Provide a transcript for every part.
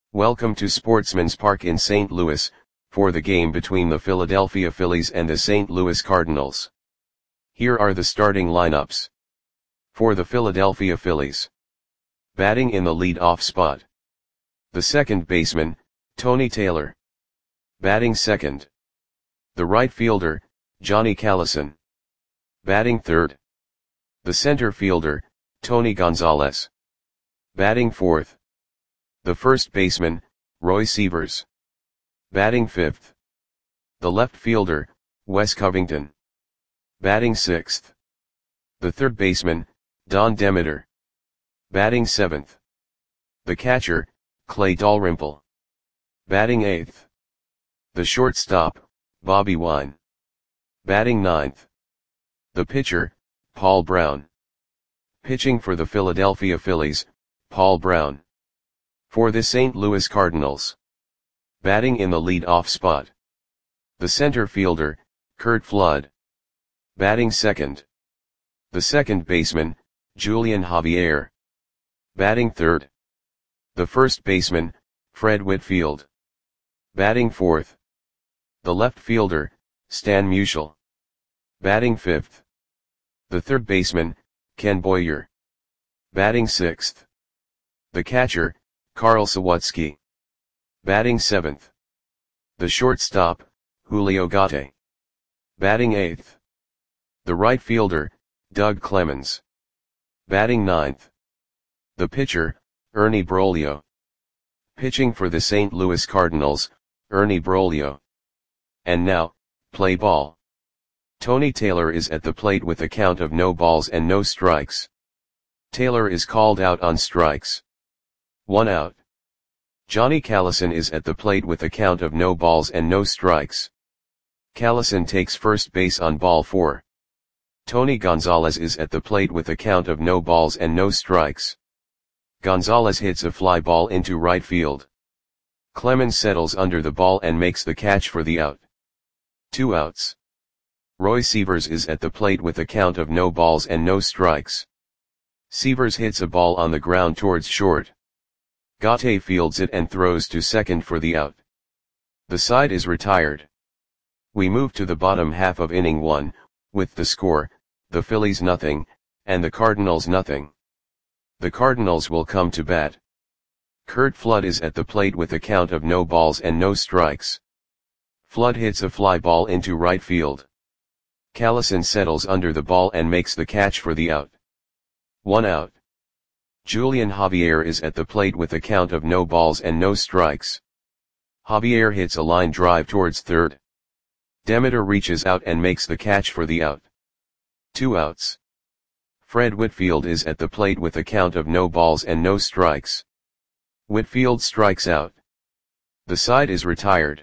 Welcome to Sportsman's Park in St. Louis, for the game between the Philadelphia Phillies and the St. Louis Cardinals. Here are the starting lineups. For the Philadelphia Phillies. Batting in the lead-off spot. The second baseman, Tony Taylor. Batting second. The right fielder, Johnny Callison. Batting third. The center fielder, Tony Gonzalez. Batting fourth. The first baseman, Roy Sievers. Batting fifth. The left fielder, Wes Covington. Batting sixth. The third baseman, Don Demeter. Batting seventh. The catcher, Clay Dalrymple. Batting eighth. The shortstop, Bobby Wine. Batting ninth. The pitcher, Paul Brown. Pitching for the Philadelphia Phillies, Paul Brown. For the St. Louis Cardinals. Batting in the lead-off spot. The center fielder, Curt Flood. Batting second. The second baseman, Julian Javier. Batting third. The first baseman, Fred Whitfield. Batting fourth. The left fielder, Stan Musial. Batting fifth. The third baseman, Ken Boyer. Batting sixth. The catcher, Carl Sawatsky. Batting seventh. The shortstop, Julio Gate. Batting eighth. The right fielder, Doug Clemens. Batting ninth. The pitcher, Ernie Broglio. Pitching for the St. Louis Cardinals, Ernie Broglio. And now, play ball. Tony Taylor is at the plate with a count of no balls and no strikes. Taylor is called out on strikes. 1 out. Johnny Callison is at the plate with a count of no balls and no strikes. Callison takes first base on ball 4. Tony Gonzalez is at the plate with a count of no balls and no strikes. Gonzalez hits a fly ball into right field. Clemens settles under the ball and makes the catch for the out. 2 outs. Roy Sievers is at the plate with a count of no balls and no strikes. Sievers hits a ball on the ground towards short. Gate fields it and throws to second for the out. The side is retired. We move to the bottom half of inning 1, with the score, the Phillies nothing, and the Cardinals nothing. The Cardinals will come to bat. Curt Flood is at the plate with a count of no balls and no strikes. Flood hits a fly ball into right field. Callison settles under the ball and makes the catch for the out. 1 out. Julian Javier is at the plate with a count of no balls and no strikes. Javier hits a line drive towards third. Demeter reaches out and makes the catch for the out. 2 outs. Fred Whitfield is at the plate with a count of no balls and no strikes. Whitfield strikes out. The side is retired.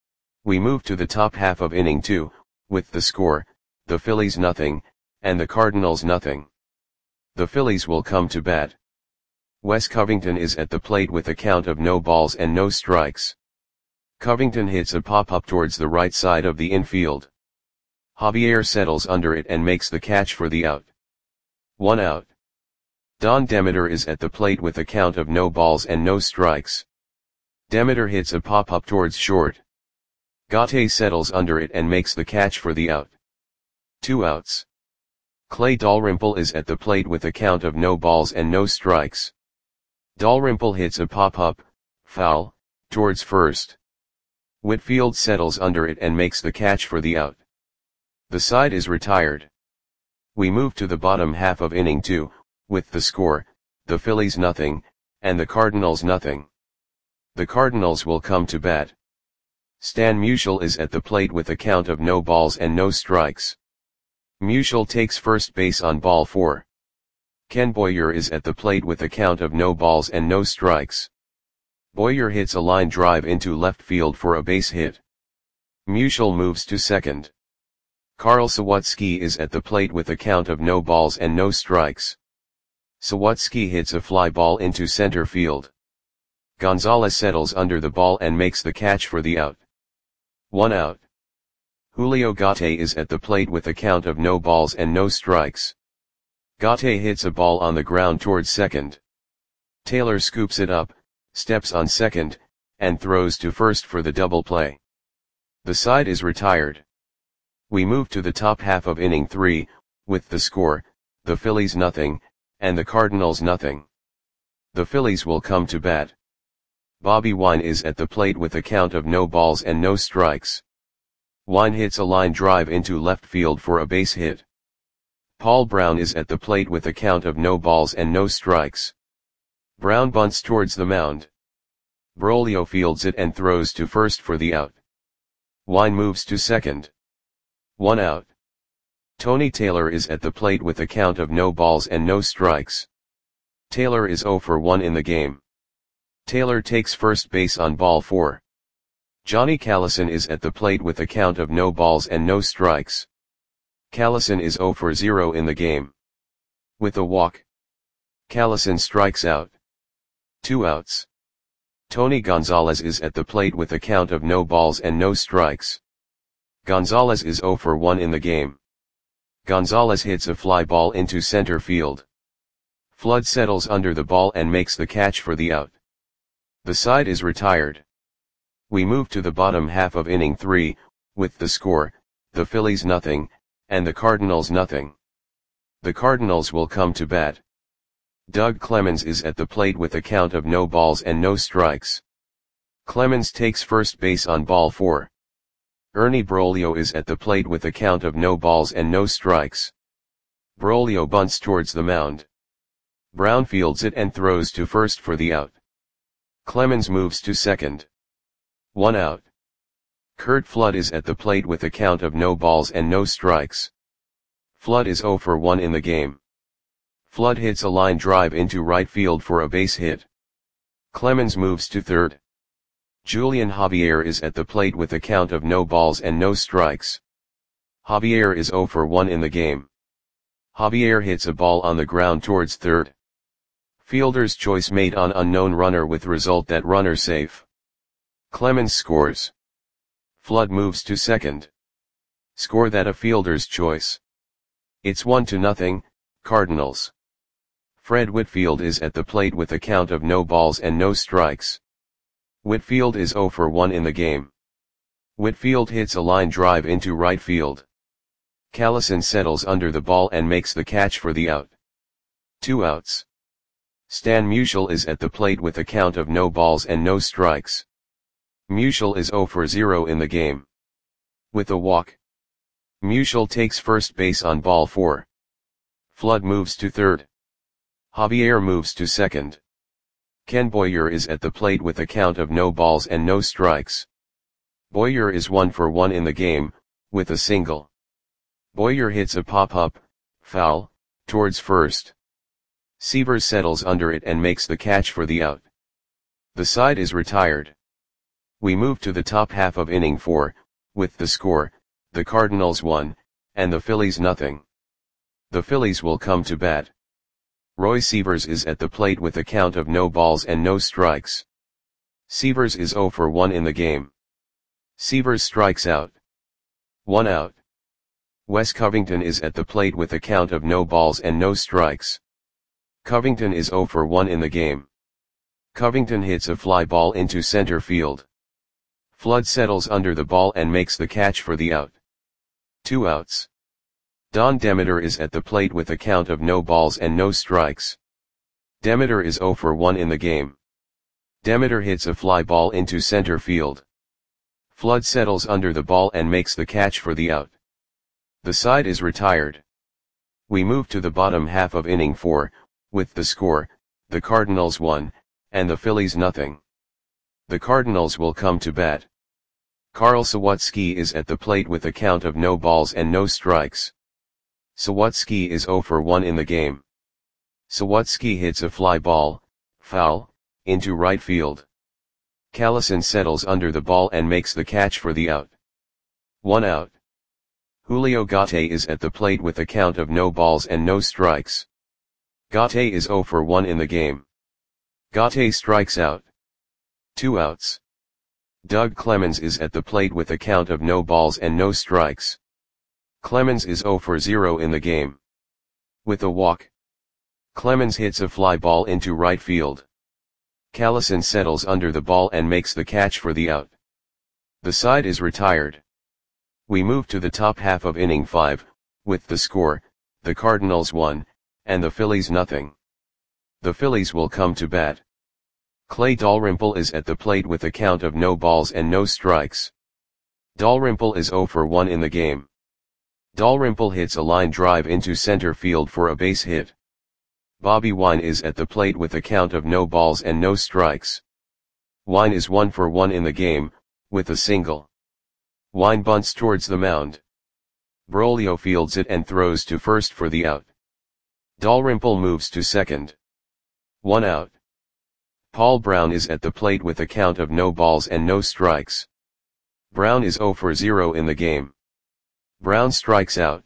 We move to the top half of inning 2, with the score, the Phillies nothing, and the Cardinals nothing. The Phillies will come to bat. Wes Covington is at the plate with a count of no balls and no strikes. Covington hits a pop-up towards the right side of the infield. Javier settles under it and makes the catch for the out. 1 out. Don Demeter is at the plate with a count of no balls and no strikes. Demeter hits a pop-up towards short. Gate settles under it and makes the catch for the out. 2 outs. Clay Dalrymple is at the plate with a count of no balls and no strikes. Dalrymple hits a pop-up, foul, towards first. Whitfield settles under it and makes the catch for the out. The side is retired. We move to the bottom half of inning 2, with the score, the Phillies nothing, and the Cardinals nothing. The Cardinals will come to bat. Stan Musial is at the plate with a count of no balls and no strikes. Musial takes first base on ball 4. Ken Boyer is at the plate with a count of no balls and no strikes. Boyer hits a line drive into left field for a base hit. Musial moves to second. Carl Sawatsky is at the plate with a count of no balls and no strikes. Sawatsky hits a fly ball into center field. Gonzalez settles under the ball and makes the catch for the out. 1 out. Julio Gate is at the plate with a count of no balls and no strikes. Gate hits a ball on the ground towards second. Taylor scoops it up, steps on second, and throws to first for the double play. The side is retired. We move to the top half of inning 3, with the score, the Phillies nothing, and the Cardinals nothing. The Phillies will come to bat. Bobby Wine is at the plate with a count of no balls and no strikes. Wine hits a line drive into left field for a base hit. Paul Brown is at the plate with a count of no balls and no strikes. Brown bunts towards the mound. Braulio fields it and throws to first for the out. Wine moves to second. 1 out. Tony Taylor is at the plate with a count of no balls and no strikes. Taylor is 0 for 1 in the game. Taylor takes first base on ball 4. Johnny Callison is at the plate with a count of no balls and no strikes. Callison is 0 for 0 in the game. With a walk, Callison strikes out. 2 outs. Tony Gonzalez is at the plate with a count of no balls and no strikes. Gonzalez is 0 for 1 in the game. Gonzalez hits a fly ball into center field. Flood settles under the ball and makes the catch for the out. The side is retired. We move to the bottom half of inning 3, with the score, the Phillies nothing, and the Cardinals nothing. The Cardinals will come to bat. Doug Clemens is at the plate with a count of no balls and no strikes. Clemens takes first base on ball 4. Ernie Braulio is at the plate with a count of no balls and no strikes. Braulio bunts towards the mound. Brown fields it and throws to first for the out. Clemens moves to second. 1 out. Curt Flood is at the plate with a count of no balls and no strikes. Flood is 0 for 1 in the game. Flood hits a line drive into right field for a base hit. Clemens moves to third. Julian Javier is at the plate with a count of no balls and no strikes. Javier is 0 for 1 in the game. Javier hits a ball on the ground towards third. Fielder's choice made on unknown runner with result that runner safe. Clemens scores. Flood moves to second. Score that a fielder's choice. It's 1-0, Cardinals. Fred Whitfield is at the plate with a count of no balls and no strikes. Whitfield is 0 for 1 in the game. Whitfield hits a line drive into right field. Callison settles under the ball and makes the catch for the out. 2 outs. Stan Musial is at the plate with a count of no balls and no strikes. Musial is 0 for 0 in the game. With a walk, Musial takes first base on ball 4. Flood moves to third. Javier moves to second. Ken Boyer is at the plate with a count of no balls and no strikes. Boyer is 1 for 1 in the game, with a single. Boyer hits a pop-up, foul, towards first. Severs settles under it and makes the catch for the out. The side is retired. We move to the top half of inning 4, with the score, the Cardinals 1, and the Phillies nothing. The Phillies will come to bat. Roy Severs is at the plate with a count of no balls and no strikes. Severs is 0 for 1 in the game. Severs strikes out. 1 out. Wes Covington is at the plate with a count of no balls and no strikes. Covington is 0 for 1 in the game. Covington hits a fly ball into center field. Flood settles under the ball and makes the catch for the out. 2 outs. Don Demeter is at the plate with a count of no balls and no strikes. Demeter is 0 for 1 in the game. Demeter hits a fly ball into center field. Flood settles under the ball and makes the catch for the out. The side is retired. We move to the bottom half of inning 4, with the score, the Cardinals 1, and the Phillies nothing. The Cardinals will come to bat. Carl Sawatsky is at the plate with a count of no balls and no strikes. Sawatsky is 0 for 1 in the game. Sawatsky hits a fly ball, foul, into right field. Callison settles under the ball and makes the catch for the out. 1 out. Julio Gate is at the plate with a count of no balls and no strikes. Gate is 0 for 1 in the game. Gate strikes out. 2 outs. Doug Clemens is at the plate with a count of no balls and no strikes. Clemens is 0 for 0 in the game. With a walk, Clemens hits a fly ball into right field. Callison settles under the ball and makes the catch for the out. The side is retired. We move to the top half of inning 5, with the score, the Cardinals 1, and the Phillies nothing. The Phillies will come to bat. Clay Dalrymple is at the plate with a count of no balls and no strikes. Dalrymple is 0 for 1 in the game. Dalrymple hits a line drive into center field for a base hit. Bobby Wine is at the plate with a count of no balls and no strikes. Wine is 1 for 1 in the game, with a single. Wine bunts towards the mound. Broglio fields it and throws to first for the out. Dalrymple moves to second. 1 out. Paul Brown is at the plate with a count of no balls and no strikes. Brown is 0 for 0 in the game. Brown strikes out.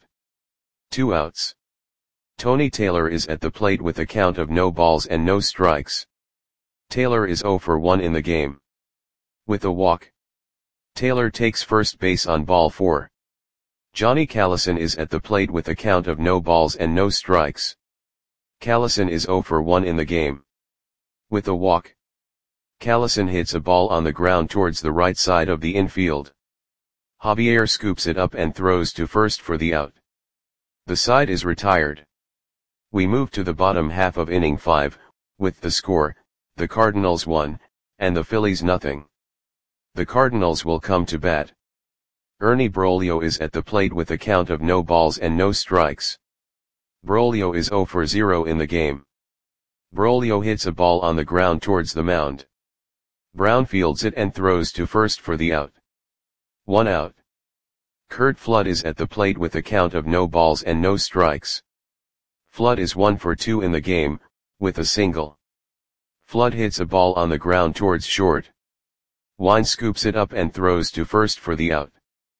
2 outs. Tony Taylor is at the plate with a count of no balls and no strikes. Taylor is 0 for 1 in the game. With a walk. Taylor takes first base on ball 4. Johnny Callison is at the plate with a count of no balls and no strikes. Callison is 0 for 1 in the game. With a walk. Callison hits a ball on the ground towards the right side of the infield. Javier scoops it up and throws to first for the out. The side is retired. We move to the bottom half of inning 5, with the score, the Cardinals 1, and the Phillies nothing. The Cardinals will come to bat. Ernie Broglio is at the plate with a count of no balls and no strikes. Broglio is 0 for 0 in the game. Broglio hits a ball on the ground towards the mound. Brown fields it and throws to first for the out. 1 out. Curt Flood is at the plate with a count of no balls and no strikes. Flood is 1 for 2 in the game, with a single. Flood hits a ball on the ground towards short. Wine scoops it up and throws to first for the out.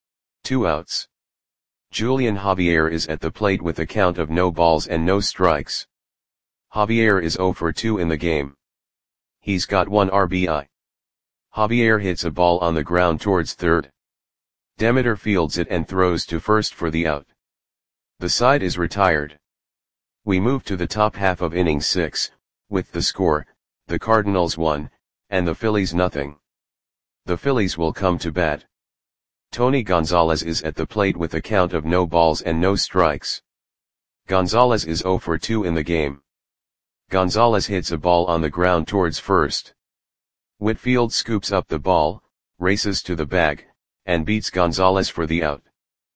2 outs. Julian Javier is at the plate with a count of no balls and no strikes. Javier is 0 for 2 in the game. He's got 1 RBI. Javier hits a ball on the ground towards third. Demeter fields it and throws to first for the out. The side is retired. We move to the top half of inning 6, with the score, the Cardinals 1, and the Phillies nothing. The Phillies will come to bat. Tony Gonzalez is at the plate with a count of no balls and no strikes. Gonzalez is 0 for 2 in the game. Gonzalez hits a ball on the ground towards first. Whitfield scoops up the ball, races to the bag, and beats Gonzalez for the out.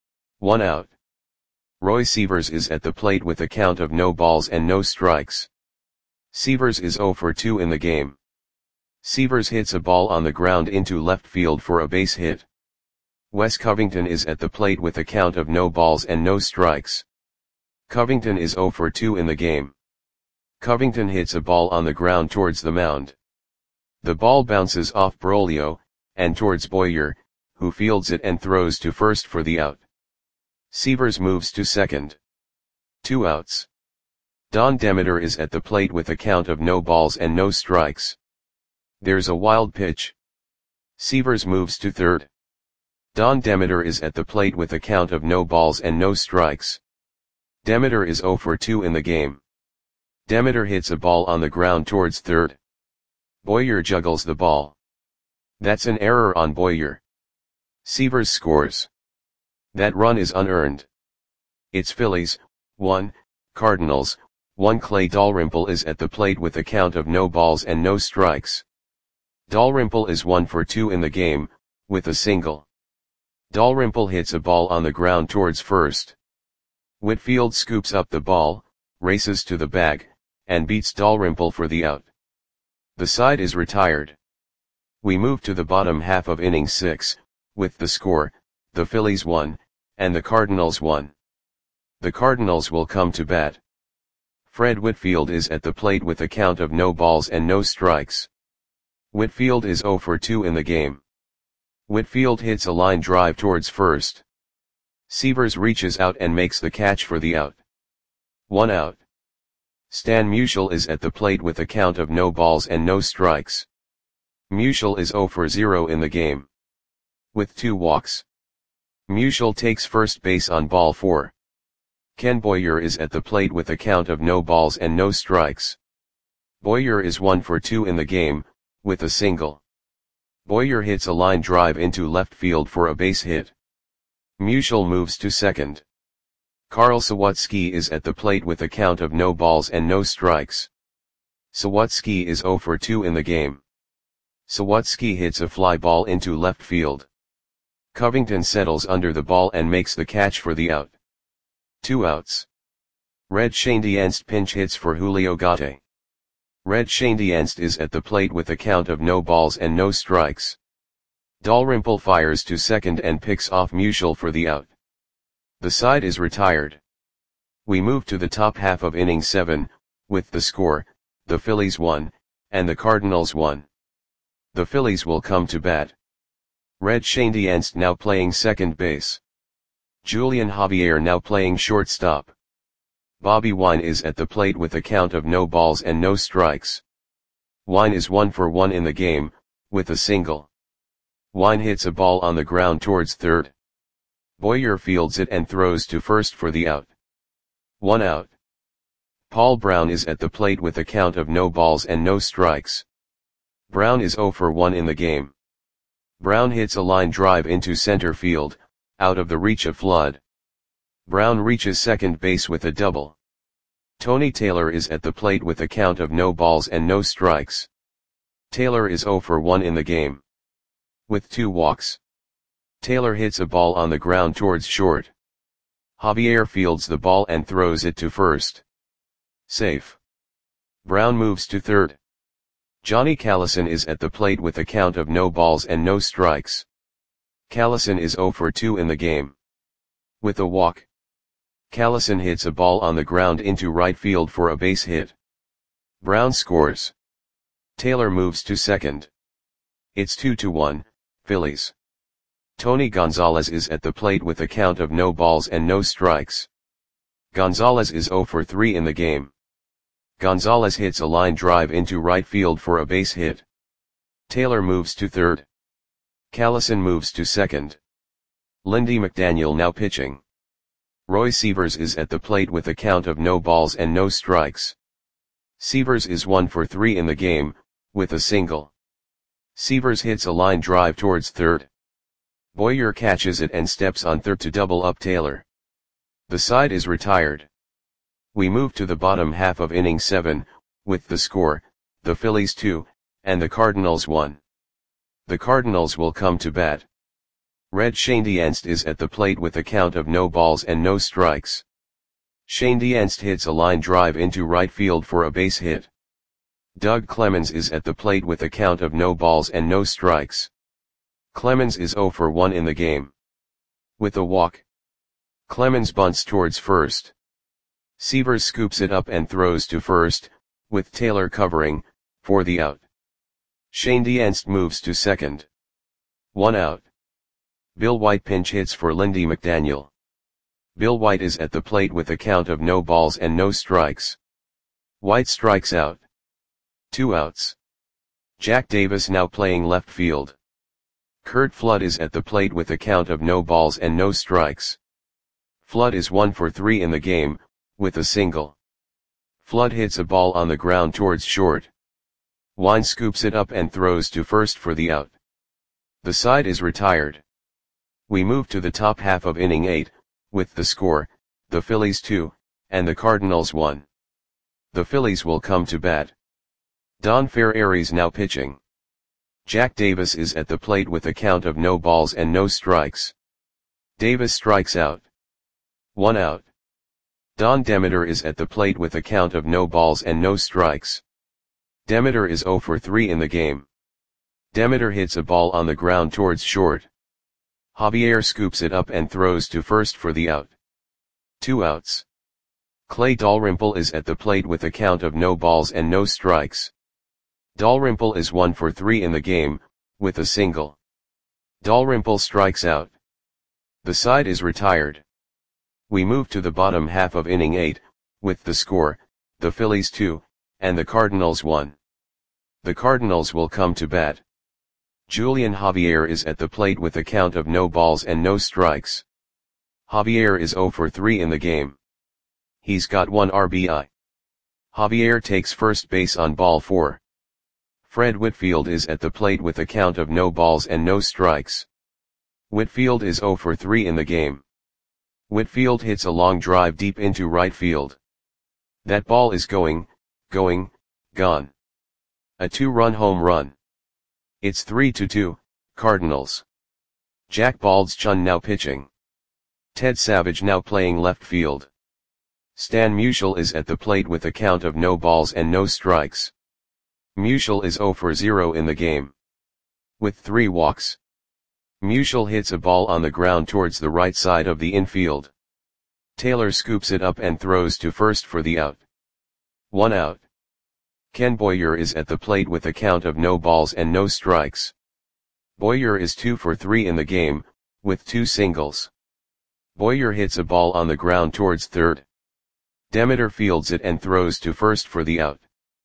1 out. Roy Sievers is at the plate with a count of no balls and no strikes. Sievers is 0 for 2 in the game. Sievers hits a ball on the ground into left field for a base hit. Wes Covington is at the plate with a count of no balls and no strikes. Covington is 0 for 2 in the game. Covington hits a ball on the ground towards the mound. The ball bounces off Broglio, and towards Boyer, who fields it and throws to first for the out. Sievers moves to second. 2 outs. Don Demeter is at the plate with a count of no balls and no strikes. There's a wild pitch. Sievers moves to third. Don Demeter is at the plate with a count of no balls and no strikes. Demeter is 0 for 2 in the game. Demeter hits a ball on the ground towards third. Boyer juggles the ball. That's an error on Boyer. Sievers scores. That run is unearned. It's Phillies, 1, Cardinals, 1. Clay Dalrymple is at the plate with a count of no balls and no strikes. Dalrymple is 1 for 2 in the game, with a single. Dalrymple hits a ball on the ground towards first. Whitfield scoops up the ball, races to the bag, and beats Dalrymple for the out. The side is retired. We move to the bottom half of inning 6, with the score, the Phillies 1, and the Cardinals 1. The Cardinals will come to bat. Fred Whitfield is at the plate with a count of no balls and no strikes. Whitfield is 0 for 2 in the game. Whitfield hits a line drive towards first. Sievers reaches out and makes the catch for the out. 1 out. Stan Musial is at the plate with a count of no balls and no strikes. Musial is 0 for 0 in the game. With 2 walks. Musial takes first base on ball 4. Ken Boyer is at the plate with a count of no balls and no strikes. Boyer is 1 for 2 in the game, with a single. Boyer hits a line drive into left field for a base hit. Musial moves to second. Karl Sawatzki is at the plate with a count of no balls and no strikes. Sawatzki is 0 for 2 in the game. Sawatzki hits a fly ball into left field. Covington settles under the ball and makes the catch for the out. 2 outs. Red Schoendienst pinch hits for Julio Gatti. Red Schoendienst is at the plate with a count of no balls and no strikes. Dalrymple fires to second and picks off Musial for the out. The side is retired. We move to the top half of inning 7, with the score, the Phillies 1, and the Cardinals 1. The Phillies will come to bat. Red Schoendienst now playing second base. Julian Javier now playing shortstop. Bobby Wine is at the plate with a count of no balls and no strikes. Wine is 1 for 1 in the game, with a single. Wine hits a ball on the ground towards third. Boyer fields it and throws to first for the out. 1 out. Paul Brown is at the plate with a count of no balls and no strikes. Brown is 0 for 1 in the game. Brown hits a line drive into center field, out of the reach of Flood. Brown reaches second base with a double. Tony Taylor is at the plate with a count of no balls and no strikes. Taylor is 0 for 1 in the game. With 2 walks. Taylor hits a ball on the ground towards short. Javier fields the ball and throws it to first. Safe. Brown moves to third. Johnny Callison is at the plate with a count of no balls and no strikes. Callison is 0 for 2 in the game. With a walk. Callison hits a ball on the ground into right field for a base hit. Brown scores. Taylor moves to second. It's 2-1, Phillies. Tony Gonzalez is at the plate with a count of no balls and no strikes. Gonzalez is 0 for 3 in the game. Gonzalez hits a line drive into right field for a base hit. Taylor moves to third. Callison moves to second. Lindy McDaniel now pitching. Roy Sievers is at the plate with a count of no balls and no strikes. Sievers is 1 for 3 in the game, with a single. Sievers hits a line drive towards third. Boyer catches it and steps on third to double up Taylor. The side is retired. We move to the bottom half of inning 7, with the score, the Phillies 2, and the Cardinals 1. The Cardinals will come to bat. Red Schoendienst is at the plate with a count of no balls and no strikes. Schoendienst hits a line drive into right field for a base hit. Doug Clemens is at the plate with a count of no balls and no strikes. Clemens is 0 for 1 in the game. With a walk. Clemens bunts towards first. Sievers scoops it up and throws to first, with Taylor covering, for the out. Schoendienst moves to second. 1 out. Bill White pinch hits for Lindy McDaniel. Bill White is at the plate with a count of no balls and no strikes. White strikes out. 2 outs. Jack Davis now playing left field. Curt Flood is at the plate with a count of no balls and no strikes. Flood is 1 for 3 in the game, with a single. Flood hits a ball on the ground towards short. Wine scoops it up and throws to first for the out. The side is retired. We move to the top half of inning 8, with the score, the Phillies 2, and the Cardinals 1. The Phillies will come to bat. Don Ferreira now pitching. Jack Davis is at the plate with a count of no balls and no strikes. Davis strikes out. 1 out. Don Demeter is at the plate with a count of no balls and no strikes. Demeter is 0 for 3 in the game. Demeter hits a ball on the ground towards short. Javier scoops it up and throws to first for the out. 2 outs. Clay Dalrymple is at the plate with a count of no balls and no strikes. Dalrymple is 1 for 3 in the game, with a single. Dalrymple strikes out. The side is retired. We move to the bottom half of inning 8, with the score, the Phillies 2, and the Cardinals 1. The Cardinals will come to bat. Julian Javier is at the plate with a count of no balls and no strikes. Javier is 0 for 3 in the game. He's got 1 RBI. Javier takes first base on ball 4. Fred Whitfield is at the plate with a count of no balls and no strikes. Whitfield is 0 for 3 in the game. Whitfield hits a long drive deep into right field. That ball is gone. A 2-run home run. It's 3-2, Cardinals. Jack Baldschun now pitching. Ted Savage now playing left field. Stan Musial is at the plate with a count of no balls and no strikes. Musial is 0 for 0 in the game. With 3 walks. Musial hits a ball on the ground towards the right side of the infield. Taylor scoops it up and throws to first for the out. 1 out. Ken Boyer is at the plate with a count of no balls and no strikes. Boyer is 2 for 3 in the game, with 2 singles. Boyer hits a ball on the ground towards third. Demeter fields it and throws to first for the out.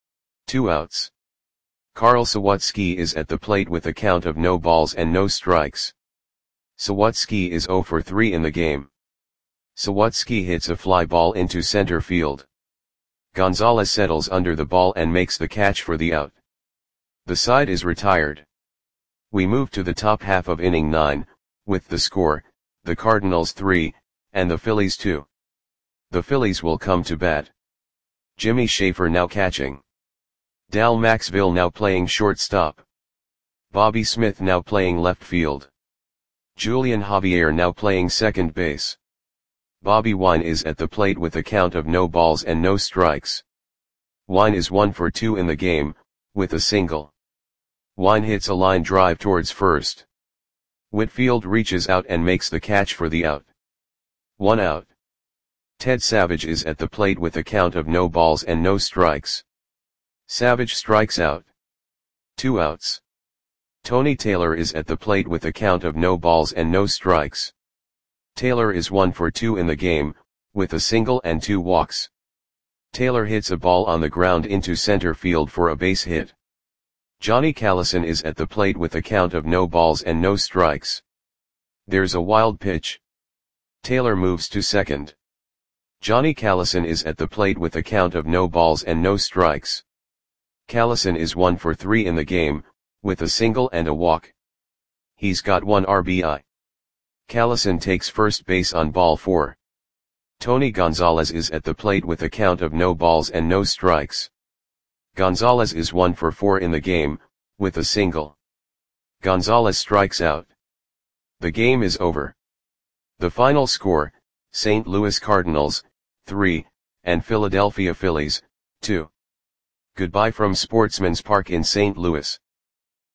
2 outs. Carl Sawatsky is at the plate with a count of no balls and no strikes. Sawatsky is 0 for 3 in the game. Sawatsky hits a fly ball into center field. Gonzalez settles under the ball and makes the catch for the out. The side is retired. We move to the top half of inning 9, with the score, the Cardinals 3, and the Phillies 2. The Phillies will come to bat. Jimmy Schaefer now catching. Dal Maxville now playing shortstop. Bobby Smith now playing left field. Julian Javier now playing second base. Bobby Wine is at the plate with a count of no balls and no strikes. Wine is 1 for 2 in the game, with a single. Wine hits a line drive towards first. Whitfield reaches out and makes the catch for the out. 1 out. Ted Savage is at the plate with a count of no balls and no strikes. Savage strikes out. 2 outs. Tony Taylor is at the plate with a count of no balls and no strikes. Taylor is 1 for 2 in the game, with a single and 2 walks. Taylor hits a ball on the ground into center field for a base hit. Johnny Callison is at the plate with a count of no balls and no strikes. There's a wild pitch. Taylor moves to second. Johnny Callison is at the plate with a count of no balls and no strikes. Callison is 1 for 3 in the game, with a single and a walk. He's got 1 RBI. Callison takes first base on ball 4. Tony Gonzalez is at the plate with a count of no balls and no strikes. Gonzalez is 1 for 4 in the game, with a single. Gonzalez strikes out. The game is over. The final score, St. Louis Cardinals, 3, and Philadelphia Phillies, 2. Goodbye from Sportsman's Park in St. Louis.